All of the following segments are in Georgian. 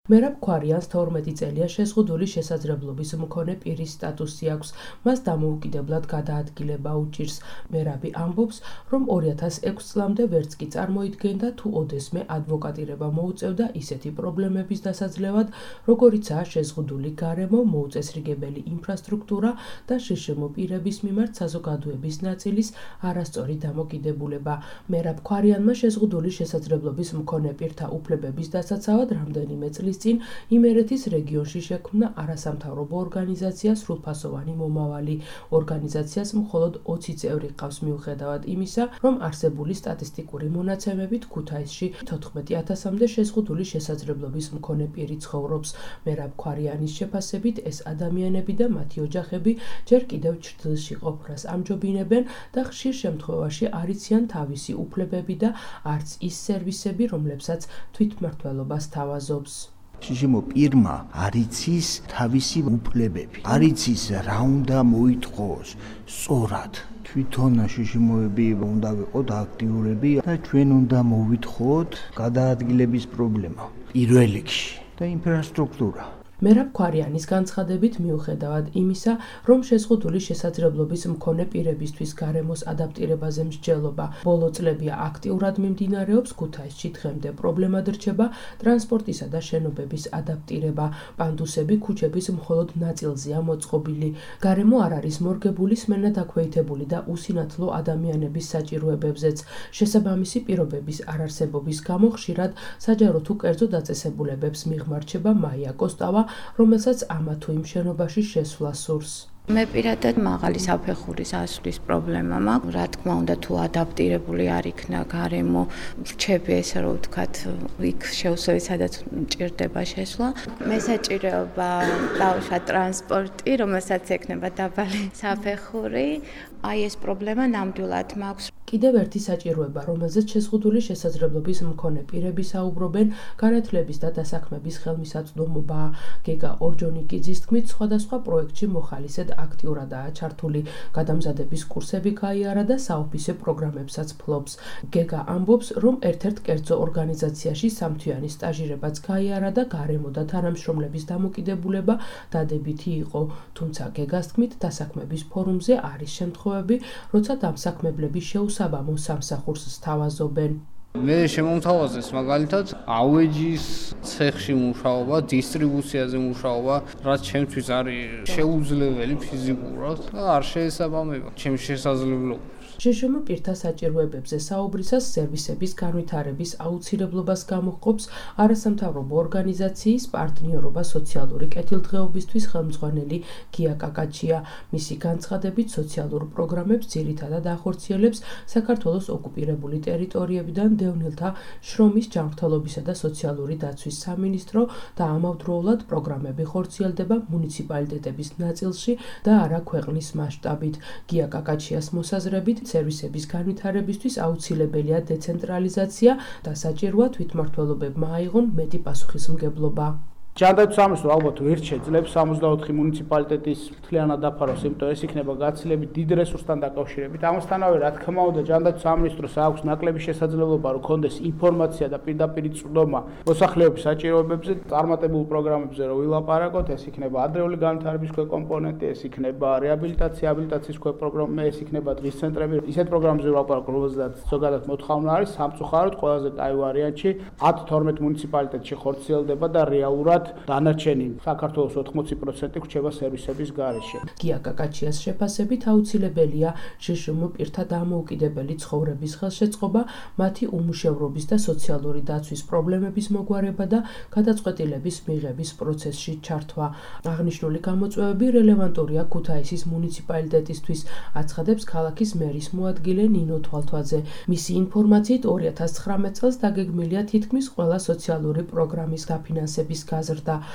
მერაბ ქვარიანს 12 წელია შეზღუდული შესაძლებლობის მქონე პირის სტატუსი აქვს. მას დამოუკიდებლად გადაადგილება უჭირს. მერაბი ამბობს, რომ 2006 წლამდე ვერც კი წარმოიდგენდა თუ ოდესმე ადვოკატირება მოუწევდა ისეთი პრობლემების დასაძლევად, როგორიცაა შეზღუდული გარემო, მოუწესრიგებელი ინფრასტრუქტურა და შშმ პირების მიმართ საზოგადოების ნაწილის არასწორი დამოკიდებულება. მერაბ ქვარიანმა შეზღუდული შესაძლებლობის მქონე პირთა უფლებების დასაცავად რამდენიმე წლის წინ იმერეთის რეგიონში შექმნა არასამთავრობო ორგანიზაცია სრულფასოვანი მომავალი. ორგანიზაციას მხოლოდ 20 წევრი ჰყავს მიუხედავად იმისა, რომ არსებული სტატისტიკური მონაცემებით ქუთაისში 14,000-მდე შეზღუდული შესაძლებლობის მქონე პირი ცხოვრობს. მერაბ ქვარიანის შეფასებით ეს ადამიანები და მათი ოჯახები ჯერ კიდევ ჩრდილში ყოფნას ამჯობინებენ და ხშირ შემთხვევაში არ იციან თავისი უფლებები და არც ის სერვისები, რომლებსაც თვითმმართველობა სთავაზობს. შშმ პირმა არ იცის თავისი უფლებები, არ იცის რა უნდა მოითხოვოს სწორად. თვითონ შშმ-ები უნდა ვიყოთ აქტიურები და ჩვენ უნდა მოვითხოვოთ გადაადგილების პრობლემა პირველ რიგში და ინფრასტრუქტურა. მერაბ ქვარიანის განცხადებით მიუხედავად იმისა, რომ შეზღუდული შესაძლებლობის მქონე პირებისთვის გარემოს ადაპტირებაზე მსჯელობა ბოლო წლებია აქტიურად მიმდინარეობს, ქუთაისში დღემდე პრობლემად რჩება ტრანსპორტისა და შენობების ადაპტირება. პანდუსები ქუჩების მხოლოდ ნაწილზეა მოწყობილი. გარემო არ არის მორგებული სმენა დაქვეითებული და usინათლო ადამიანების საჭიროებებზეც. შესაბამისი პირობების არარსებობის გამო ხშირად საჯარო თუ კერძო დაწესებულებებს მიღმარჩება მაია კოსტავა, რომელსაც ამა თუ იმ შენობაში შესვლა სურს. მე პირადად მაღალი საფეხურის ასვლის პრობლემა მაქვს. რა თქმა უნდა, თუ ადაპტირებული არ იქნა გარემო, რჩები ესე რომ ვთქვათ, იქ შევსვი, სადაც მჭირდება შესვლა. მე საჭიროება დავუშვათ ტრანსპორტი, რომელსაც ექნება დაბალი საფეხური. აი ეს პრობლემა ნამდვილად მაქვს. კიდევ ერთი საჭიროება, რომელზეც შეზღუდული შესაძლებლობის მქონე პირები საუბრობენ, განათლების და დასაქმების ხელმისაწვდომობაა. გეგა ორჯონიკიძის თქმით, სხვადასხვა პროექტში მოხალისედ აქტიურადაა ჩართული. გადამზადების კურსები გაიარა და საოფისე პროგრამებსაც ფლობს. გეგა ამბობს, რომ ერთ-ერთ კერძო ორგანიზაციაში სამთვიანი სტაჟირებაც გაიარა და გარემო და თანამშრომლების დამოკიდებულება დადებითი იყო. თუმცა გეგას თქმით, დასაქმების ფორუმზე არის შემთხვევები, როცა დამსაქმებლები შეუსაბამო სამსახურს სთავაზობენ. მე შემომთავაზეს მაგალითად ავეჯის ცეხში მუშაობა, დისტრიბუციაზე მუშაობა, რაც ჩემთვის არის შეუძლებელი ფიზიკურად და არ შეესაბამება ჩემს შესაძლებლობებს. შშმ პირთა საჭიროებებზე საუბრისას სერვისების განვითარების აუცილებლობას გამოჰყოფს არასამთავრობო ორგანიზაციის პარტნიორობა სოციალური კეთილდღეობისთვის ხელმძღვანელი გია კაკაჩია. მისი განცხადებით, სოციალურ პროგრამებს ძირითადად ახორციელებს საქართველოს ოკუპირებული ტერიტორიებიდან დევნილთა შრომის, ჯანმრთელობისა და სოციალური დაცვის სამინისტრო და ამავდროულად პროგრამები ხორციელდება მუნიციპალიტეტების ნაწილში და არა ქვეყნის მასშტაბით. გია კაკაჩიას მოსაზრებით, სერვისების განვითარებისთვის აუცილებელია დეცენტრალიზაცია და საჭიროა თვითმმართველობებმა აიღონ მეტი პასუხისმგებლობა. ჯანდაცვის სამინისტრო ალბათ ვერ შეძლებს 64 მუნიციპალიტეტის მთლიანად დაფაროს, იმიტომ ეს იქნება გაცილებით დიდ რესურსთან დაკავშირებით. ამასთანავე, რა თქმა უნდა, ჯანდაცვის სამინისტროს აქვს ნაკლები შესაძლებლობა, რომ კონდეს ინფორმაცია და პირდაპირი წვდომა მოსახლეობის საჭიროებებზე, წარმატებულ პროგრამებზე რომ ვილაპარაკოთ, ეს იქნება ადრეული განვითარების ქვეკომპონენტი, ეს იქნება რეაბილიტაცია, აბილიტაციის ქვეპროგრამა, ეს იქნება დღის ცენტრები. ისეთ პროგრამებზე ვილაპარაკოთ, რომელზედაც ზოგადად მოთხოვნა არის, სამწუხაროდ ყველაზე კაი ვარიანტი 10-12 მუნიციპალიტეტში ხორციელდება და რეალურად დანარჩენი საქართველოს 80% რჩება სერვისების გარეშე. გია კაკაჩიას შეფასებით აუცილებელია შშმ პირთა დამოუკიდებელი ცხოვრების ხელშეწყობა, მათი უმუშევრობის და სოციალური დაცვის პრობლემების მოგვარება და გადაწყვეტილების მიღების პროცესში ჩართვა. აღნიშნული გამოწვევები რელევანტურია ქუთაისის მუნიციპალიტეტისთვის, აცხადებს ქალაქის მერის მოადგილე ნინო თვალთვაძე. მისი ინფორმაციით 2019 წელს დაგეგმილია თითქმის ყველა სოციალური პროგრამის დაფინანსების გაზრდა.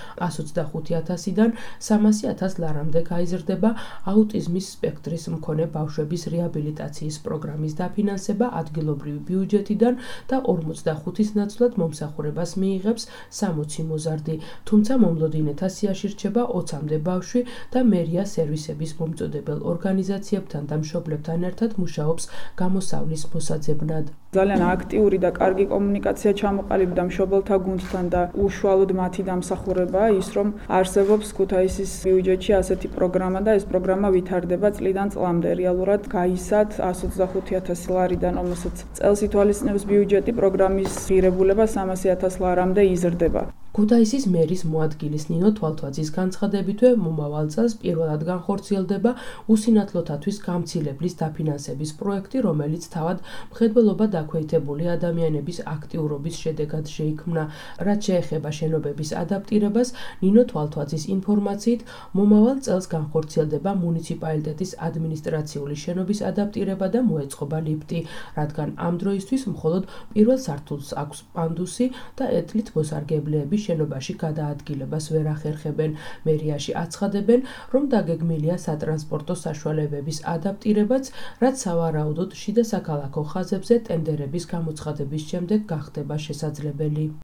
125,000-დან 300,000 ლარამდე გაიზრდება აუტიზმის სპექტრის მქონე ბავშვების რეაბილიტაციის პროგრამის დაფინანსება ადგილობრივი ბიუჯეტიდან და 45-ის ნაცვლად მომსახურებას მიიღებს 60 მოზარდი. თუმცა მომლოდინეთა სიაში რჩება 20-მდე ბავშვი და მერია სერვისების მომწოდებელ ორგანიზაციებთან და მშობლებთან ერთად მუშაობს გამოსავლის მოსაძებნად. ძალიან აქტიური და კარგი კომუნიკაცია ჩამოყალიბდა მშობელთა გუნდთან და უშუალოდ მათი დამსახურებაა ის, რომ არსებობს ქუთაისის ბიუჯეტში ასეთი პროგრამა და ეს პროგრამა ვითარდება წლიდან წლამდე. რეალურად გაისად 125,000 ლარიდან, რომელსაც წელს ითვალისწინებს ბიუჯეტი, პროგრამის ღირებულება 300,000 ლარამდე იზრდება. ქუთაისის მერის მოადგილის ნინო თვალთვაძის განცხადებითვე მომავალ წელს პირველად განხორციელდება უსინათლოთათვის გამცილებლის დაფინანსების პროექტი, რომელიც თავად მხედველობა დაქვეითებული ადამიანების აქტიურობის შედეგად შეიქმნა. რაც შეეხება შენობების ადაპტირებას, ნინო თვალთვაძის ინფორმაციით, მომავალ წელს განხორციელდება მუნიციპალიტეტის ადმინისტრაციული შენობის ადაპტირება და მოეწყობა ლიფტი, რადგან ამ დროისთვის მხოლოდ პირველ სართულს აქვს პანდუსი და ეტლით მოსარგებლეები შენობაში გადაადგილებას ვერ ახერხებენ. მერიაში აცხადებენ, რომ დაგეგმილია სატრანსპორტო საშუალებების ადაპტირებაც, რაც სავარაუდოდ შიდა საქალაქო ხაზებზე ტენდერების გამოცხადების შემდეგ გახდება შესაძლებელი.